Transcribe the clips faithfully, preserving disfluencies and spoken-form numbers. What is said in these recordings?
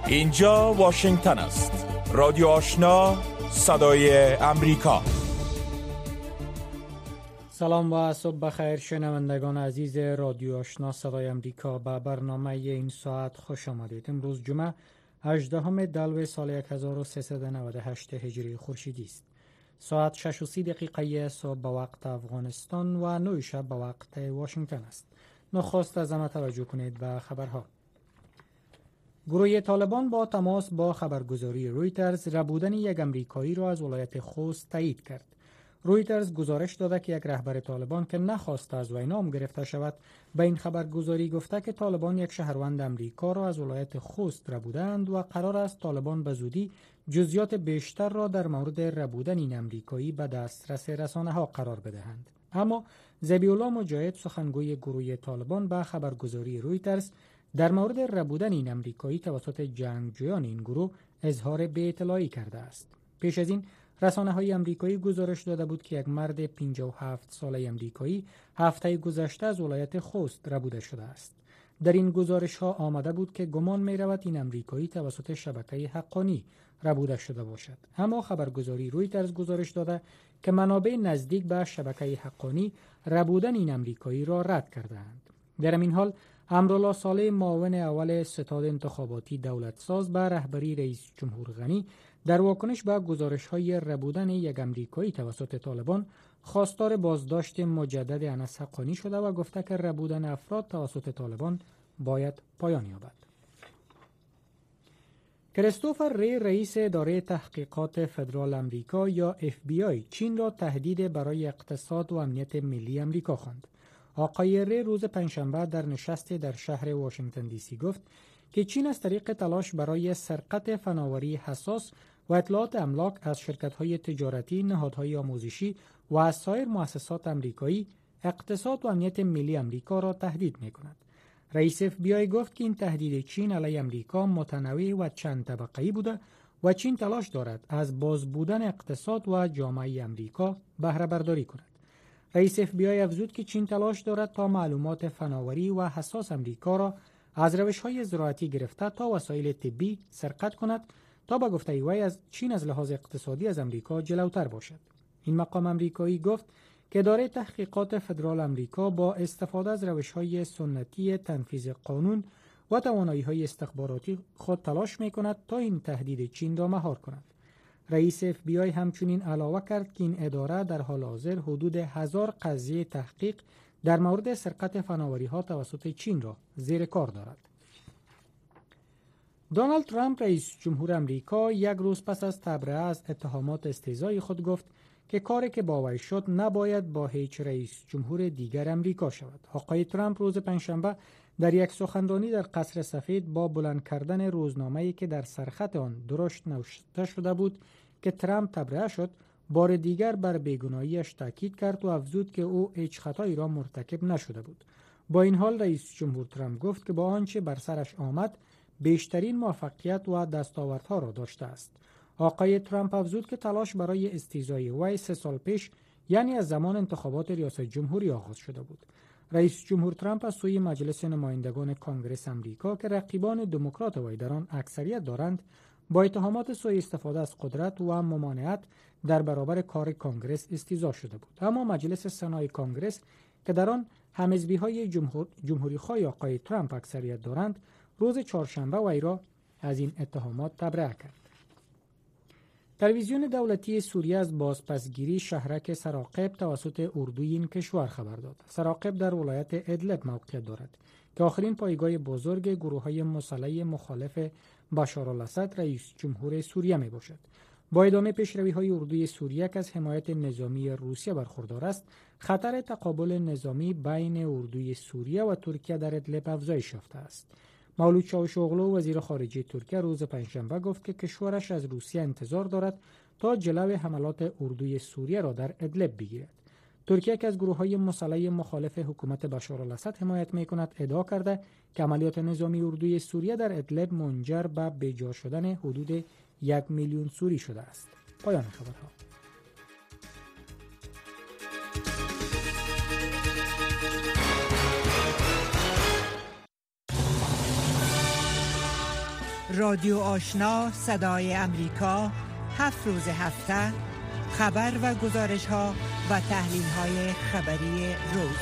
اینجا واشنگتن است. رادیو آشنا، صدای امریکا. سلام و صبح بخیر شنوندگان عزیز رادیو آشنا صدای امریکا. به برنامه این ساعت خوش آمدید. امروز جمعه هجدهم دلو سال هزار و سیصد و نود و هشت هجری خورشیدی است. ساعت شش و سی دقیقه صبح به وقت افغانستان و نه شب به وقت واشنگتن است. نخست از همه توجه کنید به خبرها. گروه طالبان با تماس با خبرگزاری رویترز ربودن یک امریکایی را از ولایت خوست تایید کرد. رویترز گزارش داده که یک رهبر طالبان که نخواست از وی نام گرفته شود به این خبرگزاری گفته که طالبان یک شهروند امریکا را از ولایت خوست ربودند و قرار است طالبان به زودی جزئیات بیشتر را در مورد ربودن این امریکایی به دسترس رسانه‌ها قرار بدهند. اما ذبیح‌الله مجاهد سخنگوی گروه طالبان به خبرگزاری رویترز در مورد ربودن این امریکایی توسط جنگجویان این گروه اظهار بی‌اطلاعی کرده است. پیش از این رسانه‌های امریکایی گزارش داده بود که یک مرد پنجاه و هفت ساله امریکایی هفته گذشته از ولایت خوست ربوده شده است. در این گزارش‌ها آمده بود که گمان می‌رود این امریکایی توسط شبکه حقانی ربوده شده باشد. اما خبرگزاری رویترز گزارش داده که منابع نزدیک به شبکه حقانی ربودن این امریکایی را رد کرده‌اند. در این حال امرالله صالح معاون اول ستاد انتخاباتی دولتساز به رهبری رئیس جمهور غنی در واکنش به گزارش‌های ربودن یک امریکایی توسط طالبان خواستار بازداشت مجدد انس حقانی شده و گفته که ربودن افراد توسط طالبان باید پایان یابد. کریستوفر ری رئیس اداره تحقیقات فدرال امریکا یا اف بی آی چین را تهدید برای اقتصاد و امنیت ملی امریکا خواند. آقای ری روز پنجشنبه در نشستی در شهر واشنگتن دی سی گفت که چین از طریق تلاش برای سرقت فناوری حساس و اطلاعات املاک از شرکت‌های تجارتی، نهادهای آموزشی و از سایر مؤسسات امریکایی اقتصاد و امنیت ملی امریکا را تهدید می‌کند. رئیس اف بی آی گفت که این تهدید چین علیه امریکا متنوع و چند طبقه‌ای بوده و چین تلاش دارد از باز بودن اقتصاد و جامعه امریکا بهره برداری کند. رئیس اف بی آی افزود که چین تلاش دارد تا معلومات فناوری و حساس امریکا را از روش‌های زراعتی گرفته تا وسایل طبی سرقت کند تا به گفته وی از چین از لحاظ اقتصادی از امریکا جلوتر باشد. این مقام امریکایی گفت که اداره تحقیقات فدرال امریکا با استفاده از روش‌های سنتی تنفیذ قانون و توانایی‌های استخباراتی خود تلاش می‌کند تا این تهدید چین را مهار کند. رئیس اف بی آی همچنین علاوه کرد که این اداره در حال حاضر حدود هزار قضیه تحقیق در مورد سرقت فناوری‌ها توسط چین را زیر کار دارد. دونالد ترامپ رئیس جمهور امریکا یک روز پس از تبرئه از اتهامات استهزای خود گفت که کاری که با وی شد نباید با هیچ رئیس جمهور دیگر امریکا شود. آقای ترامپ روز پنجشنبه در یک سخنرانی در قصر سفید با بلند کردن روزنامه‌ای که در سرخط آن درشت نوشته شده بود که ترامپ تبرئه شد، بار دیگر بر بیگناهیش تاکید کرد و افزود که او هیچ خطایی را مرتکب نشده بود. با این حال رئیس جمهور ترامپ گفت که با آنچه بر سرش آمد بیشترین موفقیت و دستاوردها را داشته است. آقای ترامپ افزود که تلاش برای استیضای وی سه سال پیش یعنی از زمان انتخابات ریاست جمهوری آغاز شده بود. رئیس جمهور ترامپ از سوی مجلس نمایندگان کانگرس امریکا که رقیبان دموکرات وی در آن اکثریت دارند با اتهامات سوء استفاده از قدرت و ممانعت در برابر کار کانگرس استیضا شده بود. اما مجلس سنای کانگرس که در آن همحزبی‌های جمهور جمهوری‌خواه آقای ترامپ اکثریت دارند روز چهارشنبه وی را از این اتهامات تبرئه کرد. تلویزیون دولتی سوریه از بازپسگیری شهرک سراقب توسط اردوی این کشور خبر داد. سراقب در ولایت ادلب موقعیت دارد که آخرین پایگاه بزرگ گروه‌های مسلح مخالف بشارالاسد رئیس جمهور سوریه می باشد. با ادامه پیشروی‌های اردوی سوریه که از حمایت نظامی روسیه برخوردار است، خطر تقابل نظامی بین اردوی سوریه و ترکیه در ادلب افزایش یافته است. مولود چاوشوغلو وزیر خارجه ترکیه روز پنجشنبه گفت که کشورش از روسیه انتظار دارد تا جلوی حملات اردوی سوریه را در ادلب بگیرد. ترکیه که از گروه‌های مسلح مخالف حکومت بشارالاسد حمایت می‌کند ادعا کرده که عملیات نظامی اردوی سوریه در ادلب منجر به بیجا شدن حدود یک میلیون سوری شده است. پایان خبرها. رادیو آشنا صدای امریکا، هفت روز هفته خبر و گزارش ها و تحلیل های خبری روز.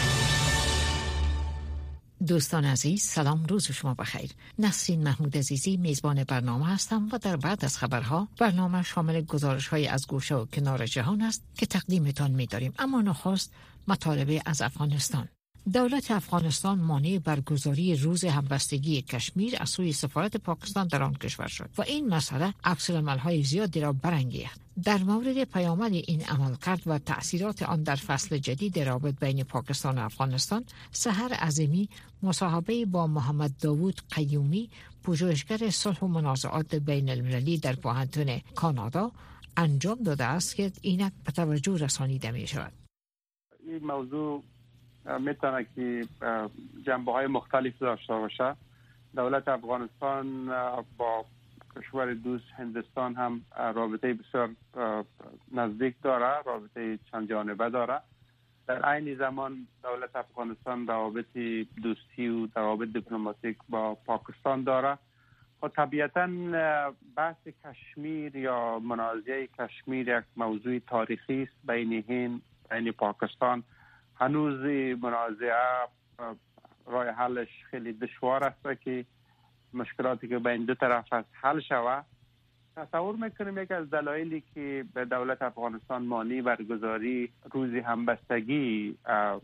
دوستان عزیز، سلام، روز شما بخیر. نسرین محمود عزیزی میزبان برنامه هستم و در بعد از خبرها برنامه شامل گزارش های از گوشه و کنار جهان است که تقدیمتان می‌داریم. اما نخست مطالب از افغانستان. دولت افغانستان مانع برگزاری روز همبستگی کشمیر از سوی سفارت پاکستان در آن کشور شد و این مسئله عکس‌العمل‌های زیادی را برانگیخت. در مورد پیامد این عملکرد و تأثیرات آن در فصل جدید رابط بین پاکستان و افغانستان، سحر عظیمی مصاحبه با محمد داوود قیومی، پژوهشگر صلح و منازعات بین المللی در پوهنتون کانادا، انجام داده است که اینک به توجه رسانیده می شود. این موضوع میتونه که جنبه های مختلف داشته باشه. دولت افغانستان با کشور دوست هندوستان هم رابطه بسیار نزدیک داره، رابطه چند جانبه داره. در عین زمان دولت افغانستان روابط دوستی و روابط دیپلماتیک با پاکستان داره. و طبیعتاً بحث کشمیر یا منازعه کشمیر یک موضوع تاریخی است بین هند بین پاکستان. هنوز منازعه راه حلش خیلی دشوار است که مشکلاتی که بین دو طرف هست حل شود. تصور میکنیم یک از دلایلی که به دولت افغانستان مانع برگزاری روز همبستگی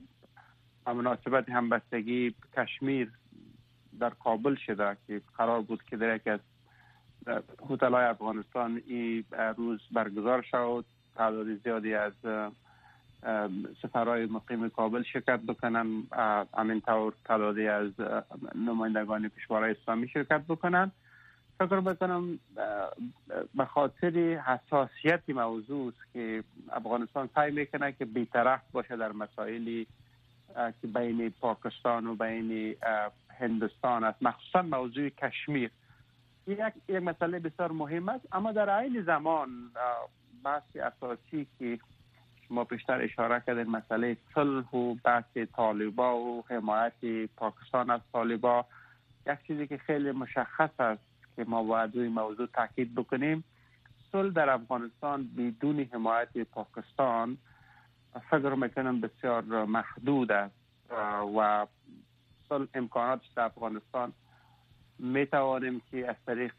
و مناسبت همبستگی کشمیر در کابل شده که قرار بود که در یک از هتل‌های افغانستان این روز برگزار شد. تعداد زیادی از سفرهای مقیم کابل شرکت بکنن، همینطور تعدادی از نمایندگان کشورهای اسلامی شرکت بکنن. فکر میکنم به خاطر حساسیت موضوع است که افغانستان سعی میکنه که بی‌طرف باشه در مسائلی که بین پاکستان و بین هندوستان است، مخصوصا موضوع کشمیر. یک یک مسئله بسیار مهم است، اما در عین زمان بحث اساسی که ما پیشتر اشاره کردیم، مسئله صلح و بحث طالبا و حمایت پاکستان از طالبا، یک چیزی که خیلی مشخص است که ما باید روی موضوع تاکید بکنیم. صلح در افغانستان بدون حمایت پاکستان فکر میکنم بسیار محدود است و صلح امکاناتش در افغانستان میتوانیم که از طریق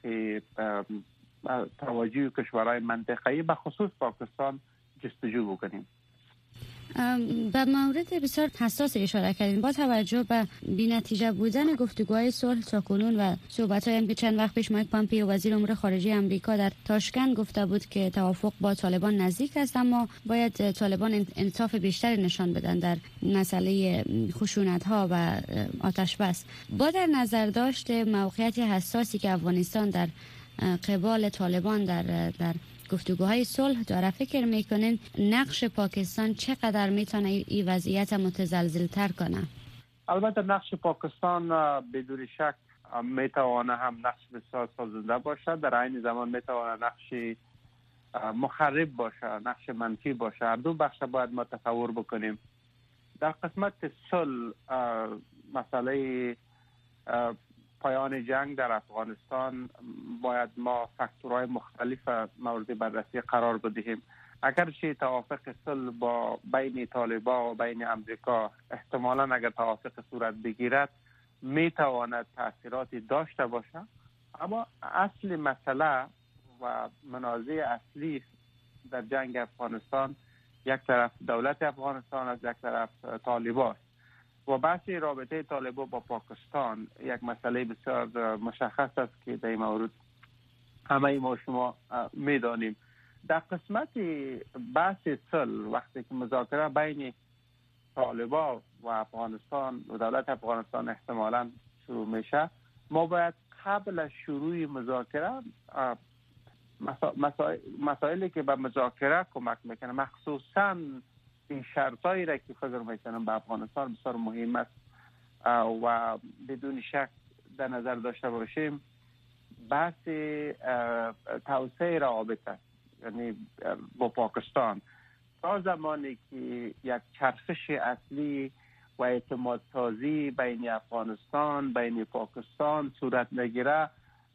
توجه کشورهای منطقه‌ای به خصوص پاکستان جستجو بکنیم. به مورد بسیار حساس اشاره کردیم. با توجه به بی‌نتیجه بودن گفتگوهای صلح تاکنون و صحبت‌هایی هم که چند وقت پیش مایک پامپیو وزیر امور خارجه آمریکا در تاشکند گفته بود که توافق با طالبان نزدیک است، اما باید طالبان انعطاف بیشتری نشان بدن در مسئله خشونت‌ها و آتش بس. با در نظر داشت موقعیت حساسی که افغانستان در قبال طالبان در در گفتگوهای صلح داره، فکر میکنین نقش پاکستان چقدر میتونه این وضعیت متزلزل تر کنه؟ البته نقش پاکستان بدون شک میتونه هم نقش بسیار سازنده باشه، در عین زمان میتونه نقش مخرب باشه، نقش منفی باشه. هر دو بخش باید ما تصور بکنیم. در قسمت صلح مسئله پایان جنگ در افغانستان باید ما فاکتورهای مختلف مورد بررسی قرار بدهیم. اگرچه توافق صلح با بین طالبان و بین امریکا احتمالاً اگر توافق صورت بگیرد میتواند تأثیراتی داشته باشه، اما اصل مسئله و منازع اصلی در جنگ افغانستان یک طرف دولت افغانستان است، یک طرف طالبان است. و بحث رابطه طالبان با پاکستان یک مسئله بسیار مشخص است که در این مورد همه ما شما میدانیم. در قسمت بحث صلح وقتی که مذاکره بین طالبان و افغانستان و دولت افغانستان احتمالاً شروع میشه، ما باید قبل از شروع مذاکره مسائلی که به مذاکره کمک میکنه، مخصوصاً این شرطایی را که فکر میکنم به افغانستان بسیار مهم است و بدون شک در نظر داشته باشیم، بحث توسعه روابط است، یعنی با پاکستان. تا زمانی که یک چرخش اصلی و اعتماد سازی بین افغانستان بین پاکستان صورت نگیره،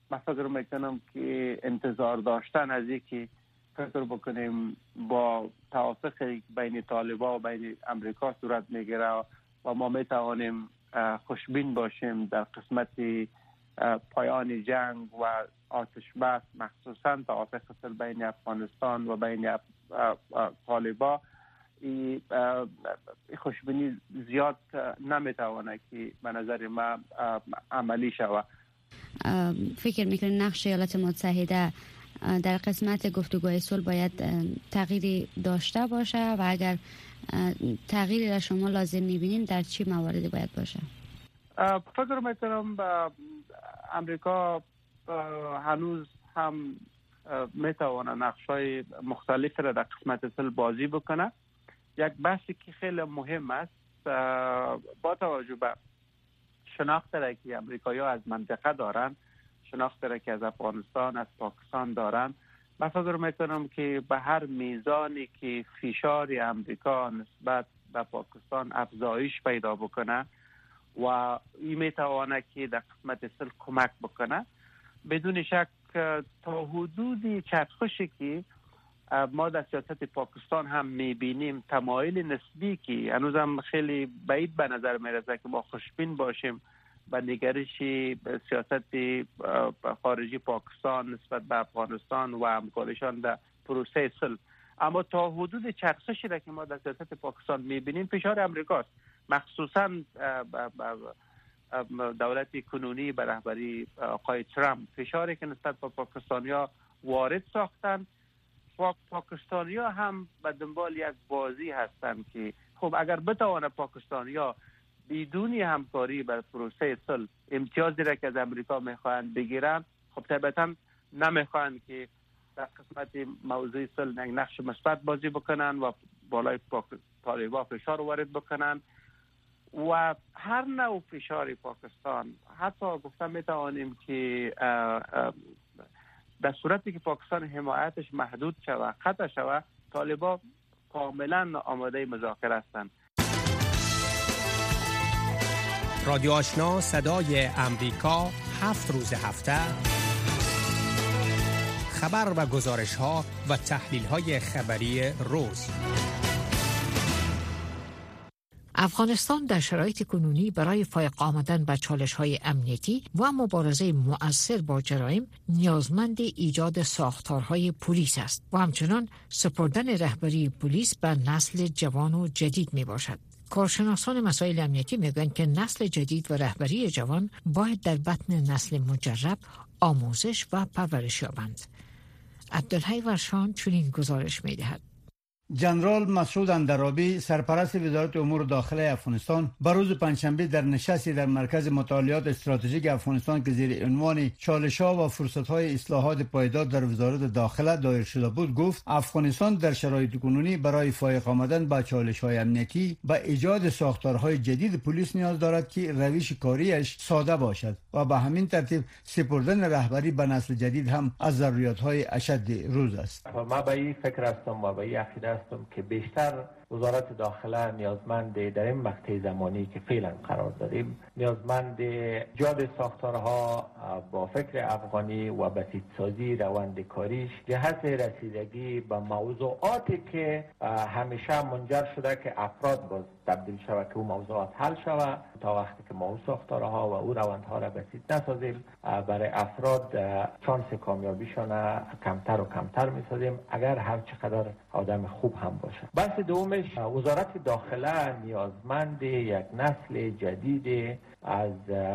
من فکر میکنم که انتظار داشتن از اینکه فکر بکنیم با توافق بین طالبان و بین امریکا صورت میگیره و ما میتوانیم خوشبین باشیم در قسمت پایان جنگ و آتش بس، مخصوصا توافق بین افغانستان و بین طالبان، این خوشبینی زیاد نمیتوانه که به نظر ما عملی شود. فکر میکنید نقش ایالات متحده در قسمت گفتگوهای صلح باید تغییری داشته باشه و اگر تغییری را شما لازم میبینین در چی مواردی باید باشه؟ فکر میکنم امریکا هنوز هم میتوانه نقش‌های مختلف را در قسمت صلح بازی بکنه. یک بحثی که خیلی مهم است با توجه به شناخت را که امریکایی‌ها از منطقه دارن، شناخت را که از افغانستان، از پاکستان دارن، من فکر میکنم که به هر میزانی که فشار امریکا نسبت به پاکستان افزایش پیدا بکنه و این میتوانه که در قسمت صلح کمک بکنه، بدون شک تا حدودی چرخشی که ما در سیاست پاکستان هم میبینیم، تمایل نسبی که هنوز هم خیلی بعید به نظر میرسه که ما خوشبین باشیم به نگرش سیاست خارجی پاکستان نسبت به افغانستان و همکاریشان در پروسه صلح، اما تا حدود چرخشی را که ما در سیاست پاکستان میبینیم فشار امریکاست، مخصوصا دولت کنونی به رهبری آقای ترامپ، فشاری که نسبت به پاکستانیا وارد ساختن. پاکستانیا هم به دنبال یک بازی هستند که خب اگر بتوانه پاکستانیا بدون همکاری بر پروسه صلح امتیازی را که از امریکا میخواهند بگیرن، خب طبعا نمیخواهند که در قسمت موضوع صلح نقش مثبت بازی بکنن و بالای طالبان فشار وارد بکنن و هر نوع فشار پاکستان، حتی گفتم میتوانیم که در صورتی که پاکستان حمایتش محدود شود، قطع شود، طالبان کاملا آماده مذاکره هستند. رادیو آشنا صدای امریکا، هفت روز هفته خبر و گزارش ها و تحلیل های خبری روز. افغانستان در شرایط کنونی برای فائق آمدن به چالش‌های امنیتی و مبارزه مؤثر با جرایم نیازمند ایجاد ساختارهای پلیس است و همچنان سپردن رهبری پلیس به نسل جوان و جدید میباشد. کارشناسان مسائل امنیتی میگویند که نسل جدید و رهبری جوان باید در بطن نسل مجرب آموزش و پرورش یابند. عبدالحی ورشان چنین گزارش میدهد. جنرال مسعود اندرابی سرپرست وزارت امور داخله افغانستان بر روز پنجشنبه در نشستی در مرکز مطالعات استراتژیک افغانستان که زیر عنوان چالش‌ها و فرصت‌های اصلاحات پایدار در وزارت داخله دایر شده بود گفت افغانستان در شرایط کنونی برای فائق آمدن به چالش‌های امنیتی به ایجاد ساختارهای جدید پلیس نیاز دارد که روش کاریش ساده باشد و به همین ترتیب سپردن رهبری به نسل جدید هم از ضرورت‌های اشد روز است. ما به این فکر هستم و به این عقیده هستم که بیشتر وزارت داخله نیازمند در این مقطع زمانی که فعلا قرار داریم نیازمند ایجاد ساختارها با فکر افغانی و بسیطسازی روند کاریش جهت رسیدگی به موضوعاتی که همیشه منجر شده که افراد باز تبدیل شود که اون موضوعات حل شود. تا وقتی که ما اون ساختارها و اون روندها را بسیط نسازیم برای افراد شانس کامیابیشان کمتر و کمتر میسازیم اگر هر چقدر آدم خوب هم باشه. بحث دومش وزارت داخله نیازمند یک نسل جدید از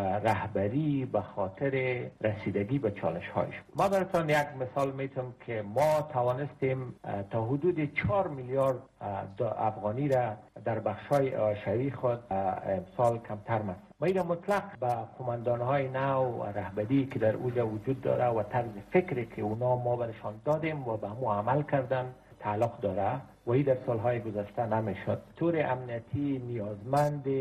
رهبری به خاطر رسیدگی به چالش هایش. ما براتون یک مثال میتونم که ما توانستیم تا حدود چهار میلیارد افغانی را در بخشای آشوری خود امسال کمتر مثل ما این مطلق به قماندانهای نو و رهبری که در اوجا وجود داره و طرز فکری که اونا ما برشان دادیم و به همو عمل کردن تعلق داره و این در سالهای گذشته نمیشد. طور امنیتی نیازمند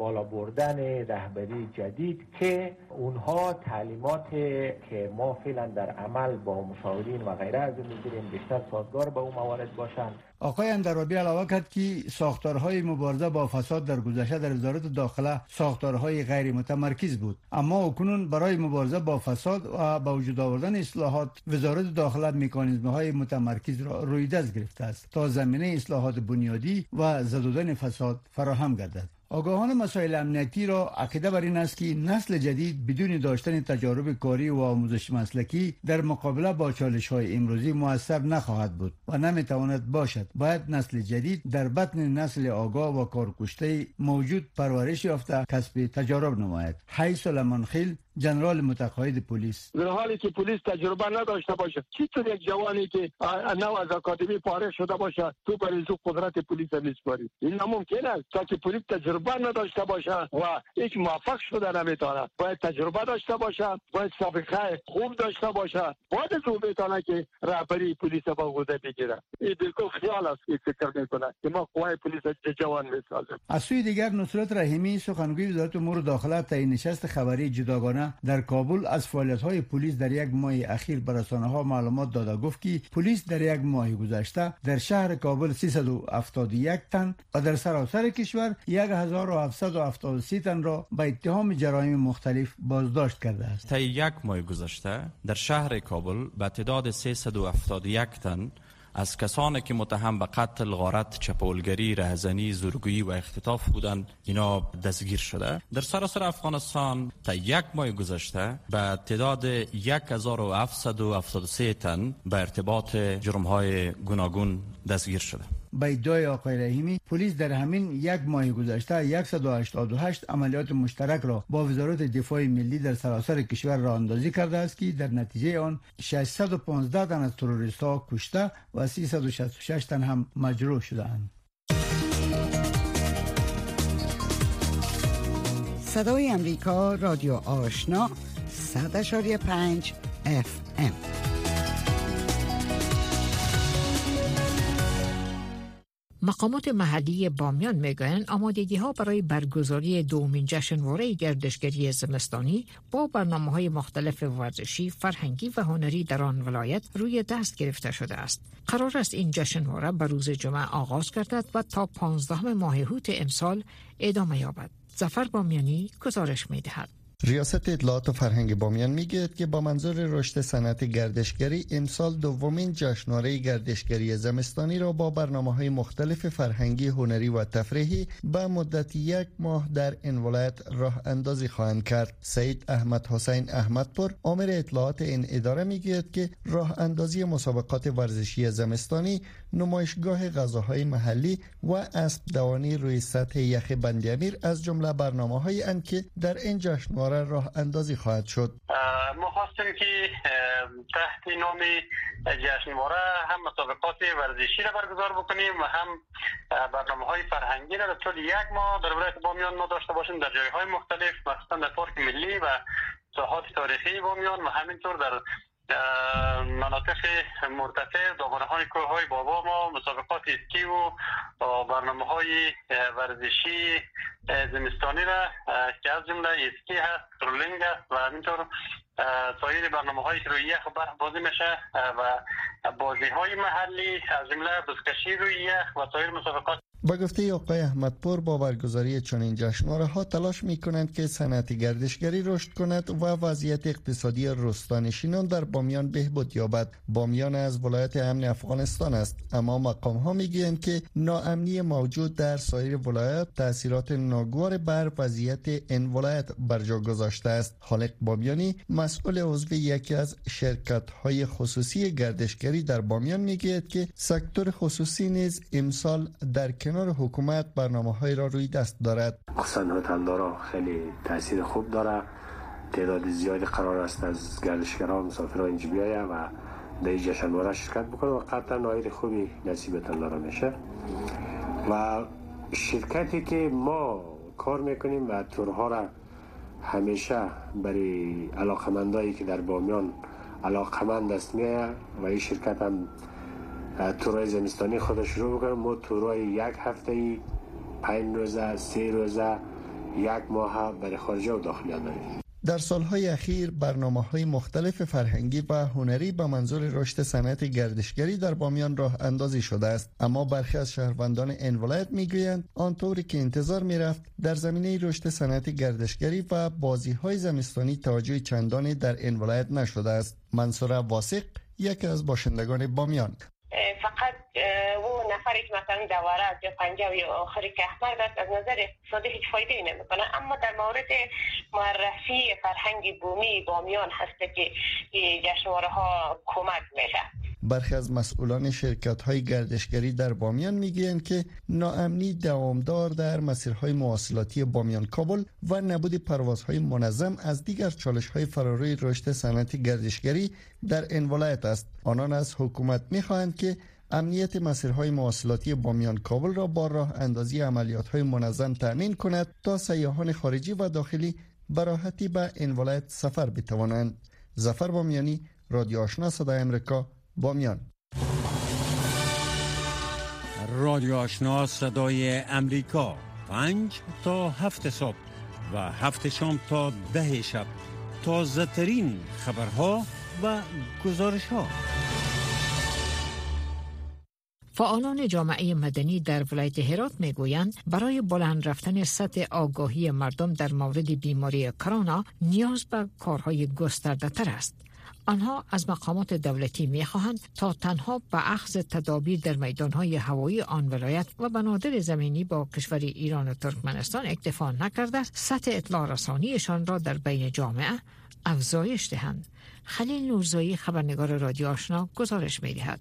بالا بردن رهبری جدید که اونها تعلیمات که ما فعلا در عمل با مشاورین و غیره از اون میگیریم بیشتر سازگار به اون موارد باشن. آقای اندرابی علاوه کرد که ساختارهای مبارزه با فساد در گذشته در وزارت داخله ساختارهای غیر متمرکز بود، اما اکنون برای مبارزه با فساد و با وجود آوردن اصلاحات وزارت داخله مکانیزم‌های متمرکز را روی دست گرفته است تا زمینه اصلاحات بنیادی و زدودن فساد فراهم گردد. آگاهان مسائل امنیتی را عقیده بر این است که نسل جدید بدون داشتن تجارب کاری و آموزش مسلکی در مقابله با چالش‌های امروزی مؤثر نخواهد بود و نمیتواند باشد. باید نسل جدید در بطن نسل آگاه و کارکشته موجود پرورش یافته کسب تجارب نماید. حی سلیمان خیل، جنرال متقاعد پلیس: در حالی که پلیس تجربه نداشته باشه، چطور یک جوانی که نو از آکادمی فارغ شده باشه تو برای زو قدرت پلیس میسپاری؟ این ناممکن است. تا که پلیس تجربه نداشته باشه و هیچ موفق شده نمیتونه. باید تجربه داشته باشه، باید سابقه خوب داشته باشه، باید از او میتونه که رهبری پلیس با عهده بگیره. این بالکل خیال است که فکر میکنه که ما قوای پلیس جوان میسازیم. از سوی دیگر نصرت رحیمی سخنگوی وزارت امور داخله تعیین نشست خبری جداگانه در کابل از فعالیت‌های پلیس در یک ماه اخیر به رسانه‌ها معلومات داده گفت که پلیس در یک ماه گذشته در شهر کابل سیصد و هفتاد و یک تن و در سراسر کشور هزار و هفتصد و هفتاد و سه تن را به اتهام جرایم مختلف بازداشت کرده است. طی یک ماه گذشته در شهر کابل به تعداد سیصد و هفتاد و یک تن از کسانی که متهم به قتل، غارت، چپاولگری، رهزنی، زورگویی و اختطاف بودند اینا دستگیر شده. در سراسر افغانستان تا یک ماه گذشته به تعداد هزار و هفتصد و هفتاد و سه تن به ارتباط جرم‌های گوناگون دستگیر شده. با ادعای آقای رحیمی پلیس در همین یک ماه گذشته صد و هشتاد و هشت عملیات مشترک را با وزارت دفاع ملی در سراسر کشور راه اندازی کرده است که در نتیجه آن ششصد و پانزده تن از تروریست‌ها کشته و سیصد و شصت و شش تن هم مجروح شدند. صدای امریکا، رادیو آشنا، صد و پنج اف ام. مقامات محلی بامیان میگویند آمادگی ها برای برگزاری دومین جشنواره گردشگری زمستانی با برنامه‌های مختلف ورزشی، فرهنگی و هنری در آن ولایت روی دست گرفته شده است. قرار است این جشنواره به روز جمعه آغاز گردد و تا پانزدهم ماه هوت امسال ادامه یابد. ظفر بامیانی گزارش می‌دهد. ریاست اطلاعات و فرهنگ بامیان میگوید که با منظور رشد صنعت گردشگری امسال دومین جشنواره گردشگری زمستانی را با برنامه‌های مختلف فرهنگی، هنری و تفریحی به مدت یک ماه در این ولایت راه اندازی خواهند کرد. سید احمد حسین احمدپور، آمر اطلاعات این اداره میگوید که راه اندازی مسابقات ورزشی زمستانی، نمایشگاه غذاهای محلی و اسب دوانی روی سطح یخ بند امیر از جمله برنامه‌هایی اند که در این جشنواره راه اندازی خواهد شد. ما خواستیم که تحت نام جشنواره هم مسابقات ورزشی را برگزار بکنیم و هم برنامه‌های فرهنگی را طول یک ماه در ولایت بامیان ما داشته باشیم در جایهای مختلف، مثلا در پارک ملی و ساحات تاریخی بامیان و همینطور در مناطق مرتفع، دامنه‌های کوههای بابا ما مسابقات اسکی و برنامه‌های ورزشی زمستانی را که از جمله اسکی هست، رولینگ است و همینطور سایر برنامه‌هایی که روی یخ و برف بازی میشه و بازی‌های محلی از جمله بزکشی روی یخ و سایر مسابقات. با گفته آقای احمدپور با برگزاری چنین جشنواره ها تلاش می کنند که صنعت گردشگری رشد کند و وضعیت اقتصادی روستانشینان در بامیان بهبود یابد. بامیان از ولایت امن افغانستان است، اما مقام ها می گویند که ناامنی موجود در سایر ولایات تاثیرات ناگوار بر وضعیت این ولایت بر جا گذاشته است. خالق بامیانی، مسئول عضو یکی از شرکت های خصوصی گردشگری در بامیان می گوید که سکتور خصوصی نیز امسال در کنار حکومت برنامه‌های را روی دست دارد. خصوصا هتلدارا خیلی تاثیر خوب داره. تعداد زیادی قرار است از گردشگران مسافران اینجا بیاید و در این جشنواره شرکت بکنه و قطعا نایل خوبی نصیب هتلدارا میشه. و شرکتی که ما کار میکنیم و تورها را همیشه برای علاقمندایی که در بامیان علاقمند است میآید و این شرکت هم تورای زمستانی خود شروع بکنم. ما تورای یک هفته ای، پنج روزه، سه روزه یک ماه برای خارجی و داخلیان داریم. در سالهای اخیر برنامه‌های مختلف فرهنگی و هنری به منظور رشد صنعت گردشگری در بامیان راه اندازی شده است، اما برخی از شهروندان این ولایت میگویند آنطوری که انتظار میرفت در زمینه رشد صنعت گردشگری و بازی‌های زمستانی توجه چندانی در این ولایت نشده است. منصوره واثق یکی از باشندگان بامیان: فقط و نفری که مثلا دواره یا پنجه یا آخری که احمر دست از نظر اقتصادی هیچ فایده ای نمیکنه، اما در مورد معرفی فرهنگ بومی بامیان هست که جشنواره ها کمک میشه. برخی از مسئولان شرکت‌های گردشگری در بامیان میگویند که ناامنی دوامدار در مسیرهای مواصلاتی بامیان کابل و نبود پروازهای منظم از دیگر چالش‌های فراروی رشد صنعت گردشگری در این ولایت است. آنان از حکومت می‌خواهند که امنیت مسیرهای مواصلاتی بامیان کابل را با راه اندازی عملیات‌های منظم تأمین کند تا سیاحان خارجی و داخلی به راحتی به این ولایت سفر بتوانند. ظفر بامیانی، رادیو آشنا صدای آمریکا، بامیان. رادیو آشنا صدای امریکا، پنج تا هفت صبح و هفت شام تا ده شب. تازه ترین خبرها و گزارش ها. فعالان جامعه مدنی در ولایت هرات میگویند برای بلند رفتن سطح آگاهی مردم در مورد بیماری کرونا نیاز به کارهای گسترده تر است. آنها از مقامات دولتی می‌خواهند تا تنها به اخذ تدابیر در میدان‌های هوایی آن ولایت و بنادر زمینی با کشور ایران و ترکمنستان اکتفا نکرده سطح اطلاع رسانیشان را در بین جامعه افزایش دهند. خلیل نورزایی، خبرنگار رادیو آشنا، گزارش می‌دهد.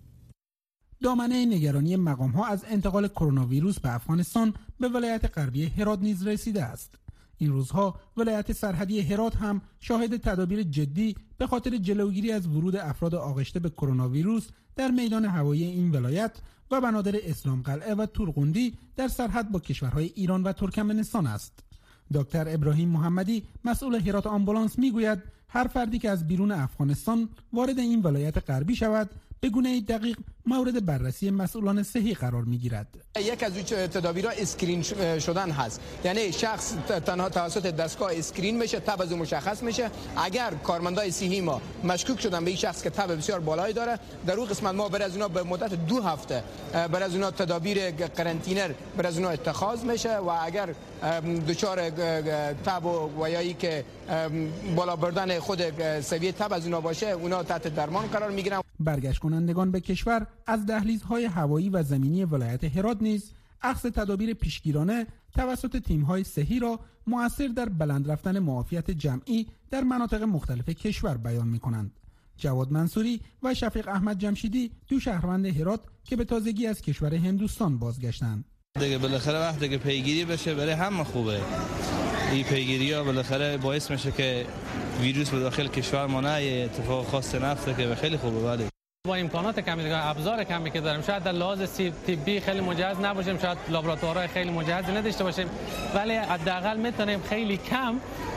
دامنه نگرانی مقام‌ها از انتقال کرونا ویروس به افغانستان به ولایت غربی هرات نیز رسیده است. این روزها ولایت سرحدی هرات هم شاهد تدابیر جدی به خاطر جلوگیری از ورود افراد آغشته به کرونا ویروس در میدان هوایی این ولایت و بنادر اسلام قلعه و تورغوندی در سرحد با کشورهای ایران و ترکمنستان است. دکتر ابراهیم محمدی، مسئول هرات آمبولانس، میگوید هر فردی که از بیرون افغانستان وارد این ولایت غربی شود به گونه دقیق مورد بررسی مسئولان صحی قرار میگیرد. یک از تدابیرها اسکرین شدن هست، یعنی شخص تنها توسط دستگاه اسکرین میشه، تب از مشخص میشه. اگر کارمندای صحی ما مشکوک شدن به این شخص که تب بسیار بالایی داره، در اون قسمت ما برای از اونا به مدت دو هفته برای از اونا تدابیر قرنطینر برای از اونا اتخاذ میشه و اگر دچار تب و یایی که بالا بردن خود سویه تب از اونا باشه، اونا تحت درمان قرار میگیرن. برگشت کنندگان به کشور از دهلیزهای هوایی و زمینی ولایت هرات نیز اخذ تدابیر پیشگیرانه توسط تیم‌های صحی را مؤثر در بلند رفتن معافیت جمعی در مناطق مختلف کشور بیان می‌کنند. جواد منصوری و شفیق احمد جمشیدی، دو شهروند هرات که به تازگی از کشور هندوستان بازگشتند. دیگه بالاخره وقتی که پیگیری بشه برای همه خوبه. این پیگیری ها بالاخره باعث میشه که ویروس به داخل کشور ما نه یه اتفاق خاص نفته که خیلی خوبه. ولی با امکانات کمی دیگه، ابزار کمی که داریم، شاید در لحاظ طبی خیلی مجهز نباشیم، شاید لابراتوارهای خیلی مجهز نداشته باشیم، ولی حداقل میتونیم خیلی کم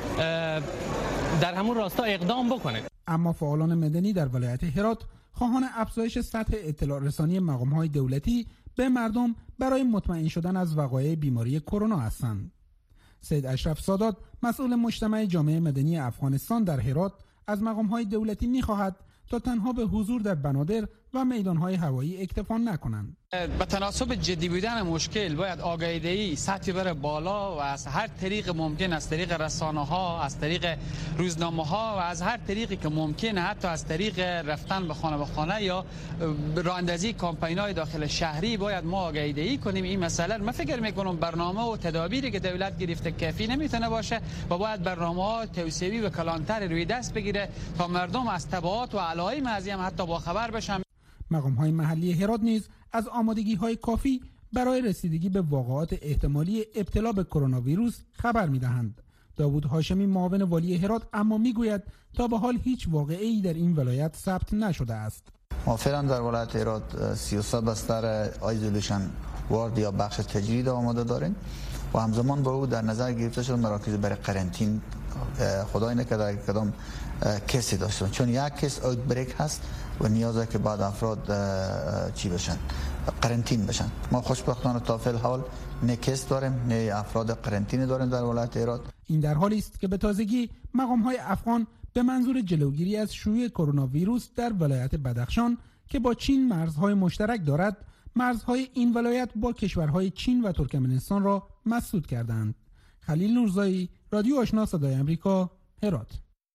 در همون راستا اقدام بکنیم. اما فعالان مدنی در ولایت هرات خواهان افزایش سطح اطلاع رسانی مقام‌های دولتی به مردم برای مطمئن شدن از وقایع بیماری کرونا هستند. سید اشرف سادات، مسئول مجتمع جامعه مدنی افغانستان در هرات، از مقام‌های دولتی می‌خواهد تا تنها به حضور در بنادر و میدان‌های هوایی اکتفا نکنند. به تناسب جدی بودن مشکل باید آگاهی‌دهی سطحی بره بالا و از هر طریق ممکن، از طریق رسانه‌ها، از طریق روزنامه‌ها و از هر طریقی که ممکنه، حتی از طریق رفتن به خانه به خانه یا راه‌اندازی کمپاین‌های داخل شهری باید ما آگاهی‌دهی کنیم. این مسئله من فکر می‌کنم برنامه و تدابیری که دولت گرفته کافی نمیتونه باشه و باید برنامه‌ها توسعه‌ای و کلانتر روی دست بگیره تا مردم از تبعات و علائم از این حتی با خبر بشن. مقام‌های محلی هرات نیز از آمادگی‌های کافی برای رسیدگی به واقعات احتمالی ابتلا به کرونا ویروس خبر می‌دهند. داوود هاشمی، معاون والی هرات، اما می‌گوید تا به حال هیچ واقعه‌ای در این ولایت ثبت نشده است. ما فعلا در ولایت هرات سی و سه بستر آیزولیشن وارد یا بخش تجرید آماده داریم و همزمان با او در نظر گرفته شده مراکز برای قرنطین. خدای نکرده کدام کسی داشتن، چون یک کس اوت بریک هست و نیازه که بعد افراد چی بشن قرنطین بشن. ما خوشبختانه تا فعل حال نه کیس داریم نه افراد قرنطینی داریم در ولایت هرات. این در حالی است که به تازگی مقام‌های افغان به منظور جلوگیری از شیوع کرونا ویروس در ولایت بدخشان که با چین مرزهای مشترک دارد، مرزهای این ولایت با کشورهای چین و ترکمنستان را مسدود کردند. خلیل نورزایی، رادیو آشنا صدای آمریکا، هرات.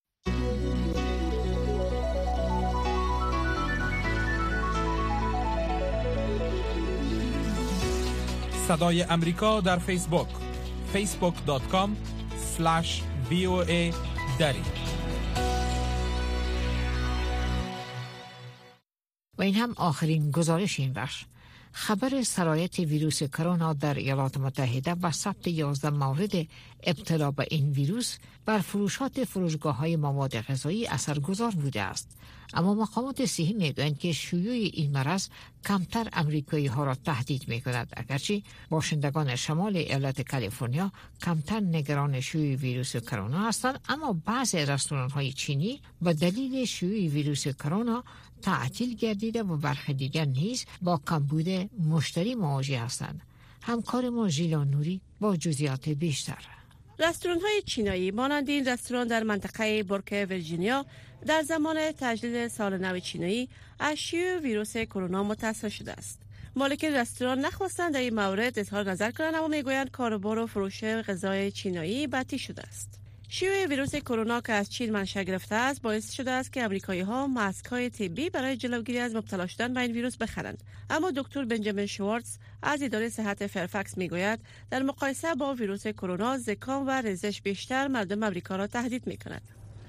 صدای امریکا در فیسبوک فیسبوک دات کام اسلش وی او ای دری. و این هم آخرین گزارش این بخش. خبر سرایت ویروس کرونا در ایالات متحده و ثبت یازده مورد ابتلا به این ویروس بر فروشات فروشگاه‌های مواد غذایی اثرگذار بوده است. اما مقامات صحی میگویند که شیوع این مرض کمتر امریکایی‌ها را تهدید می‌کند، اگرچه باشندگان شمال ایالت کالیفرنیا کمتر نگران شیوع ویروس کرونا هستند، اما بعضی رستوران‌های چینی به دلیل شیوع ویروس کرونا تعطیل گردیده و برخی دیگر نیز با کمبود مشتری مواجه هستند. همکار ما ژیلا نوری با جزئیات بیشتر. رستوران‌های چینایی مانند این رستوران در منطقه بورک ویرجینیا در زمان تجدید سال نو چینایی از شیوع ویروس کرونا متاثر شده است. مالکان رستوران نخواستند در این مورد اظهار نظر کنند، اما میگویند کاروبار و فروش غذای چینایی بطی شده است. شیوع ویروس کرونا که از چین منشأ گرفته است باعث شده است که آمریکایی‌ها ماسک‌های طبی برای جلوگیری از مبتلا شدن به این ویروس بخرند. اما دکتر بنجامین شوارتز از اداره صحت فرفکس میگوید در مقایسه با ویروس کرونا زکام و ریزش بیشتر مردم آمریکا را تهدید می‌کند.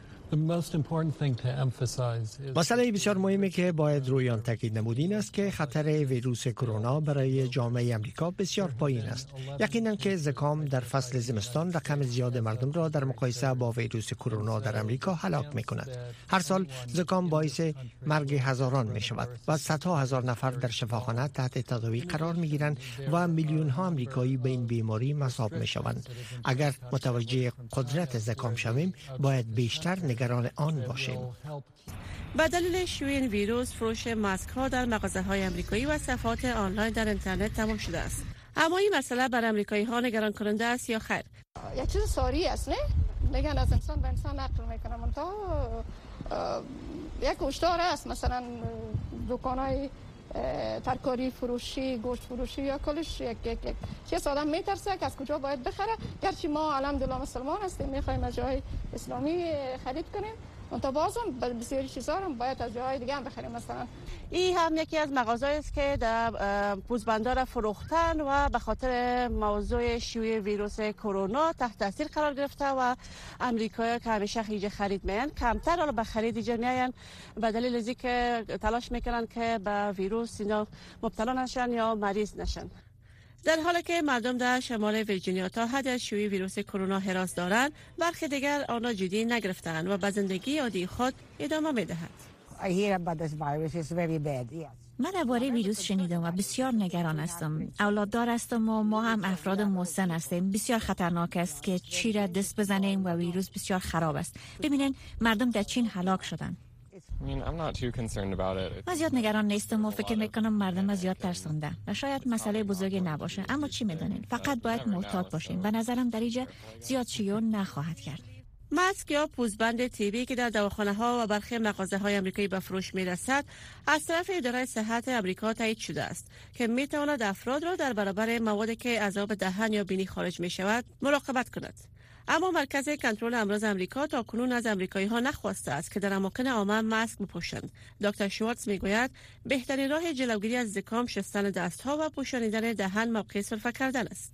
مسئله بسیار مهمی که باید روی آن تاکید نمود این است که خطر ویروس کرونا برای جامعه امریکا بسیار پایین است. یقینا که زکام در فصل زمستان رقم زیاد مردم را در مقایسه با ویروس کرونا در امریکا هلاک می کند. هر سال زکام باعث مرگ هزاران می شود و صدها هزار نفر در شفاخانه تحت تداوی قرار می گیرند و میلیون ها آمریکایی به این بیماری مصاب می شوند. اگر متوجه قدرت زکام شویم باید بیشتر نگران آن باشیم. به دلیل شیوع این ویروس فروش ماسک ها در مغازه های آمریکایی و صفحات آنلاین در اینترنت تمام شده است. اما این مسئله بر آمریکایی ها نگران کننده است یا خیر؟ یک چیز ساری است، نه؟ میگن از انسان به انسان نقل میکنه، منتها یک هشدار است. مثلا دکانای ترکاری فروشی، گوشت فروشی یا کلش یک یک یک چیز آدم میترسه که از کجا باید بخره. گرچه ما الحمدلله مسلمان هستیم، میخوایم از جای اسلامی خرید کنیم، منتها بازم بسیاری چیزا هم باید از جای دیگه هم بخریم. مثلا این هم یکی از مغازه‌ای است که در پوزبندا را فروختن و به خاطر موضوع شیوع ویروس کرونا تحت تاثیر قرار گرفته و آمریکایی‌ها که همیشه خیلی خرید میان کمتر حالا به خرید اینجا میان به دلیل از اینکه تلاش میکنن که به ویروس اینا مبتلا نشن یا مریض نشن. در حالی که مردم در شمال ویرجینیا تا حد از شیوع ویروس کرونا هراس دارند، برخی دیگر آن جدی نگرفتند و به زندگی عادی خود ادامه می‌دهند. من درباره ویروس شنیدم و بسیار نگران هستم. اولاددار هستم و ما هم افراد مسن هستیم. بسیار خطرناک است که چی را دست بزنیم و ویروس بسیار خراب است. ببینید مردم در چین هلاک شدند. من زیاد نگران نیستم و فکر میکنم مردم از زیاد ترسانده و شاید مسئله بزرگی نباشه، اما چی میدونین؟ فقط باید محتاط باشیم. به نظرم در اینجا زیاد شیوع نخواهد کرد. ماسک یا پوزبند تیبی که در دواخانه ها و برخی مغازه های آمریکایی به فروش می رسد از طرف اداره صحت آمریکا تایید شده است که می تواند افراد را در برابر موادی که از آب دهان یا بینی خارج می شود مراقبت کند. اما مرکز کنترل امراض آمریکا تا کنون از آمریکایی ها نخواسته است که در اماکن عامه ماسک بپوشند. دکتر شوارتز میگوید بهترین راه جلوگیری از زکام شستن دست ها و پوشانیدن دهان موقع سرفه کردن است.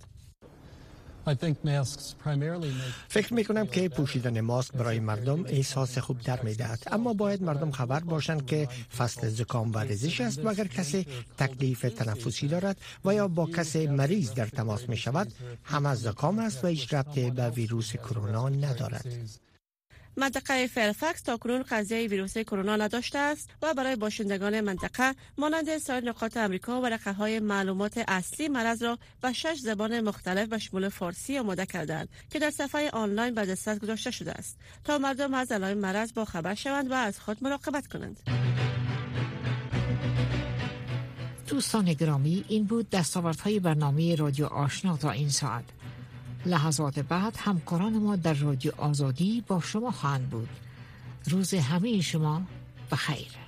فکر می کنم که پوشیدن ماسک برای مردم احساس خوب در می دهد، اما باید مردم خبر باشند که فصل زکام و ریزش است و اگر کسی تکلیف تنفسی دارد و یا با کسی مریض در تماس می شود همه زکام است و هیچ ربطی به ویروس کرونا ندارد. منطقه فرفکس تا کنون قضیه ویروس کرونا نداشته است و برای باشندگان منطقه مانند سایر نقاط آمریکا ورقه‌های معلومات اصلی مرض را به شش زبان مختلف به شمول فارسی آماده کردند که در صفحه آنلاین به دسترس گذاشته شده است تا مردم از علائم مرض با خبر شوند و از خود مراقبت کنند. دوستان گرامی، این بود دستاوردهای برنامه رادیو آشنا تا این ساعت. لحظات بعد همکاران ما در رادیو آزادی با شما خواهند بود. روز همه شما بخیر.